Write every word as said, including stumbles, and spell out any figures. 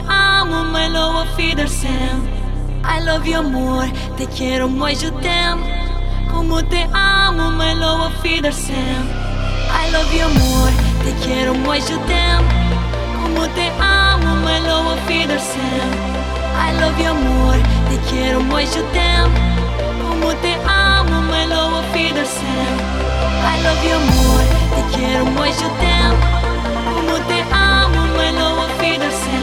amo, my love feeder Sam. I love you amor, te quiero moi je t'aime. Como te amo, my love feeder Sam. I love you amor, te quiero moi je t'aime. Como te amo, my love feeder Sam. I love you amor, te quiero moi je t'aime. Como te amo, my love feeder Sam. I love you amor, te quiero moi je t'aime. Como te amo, my love feeder Sam.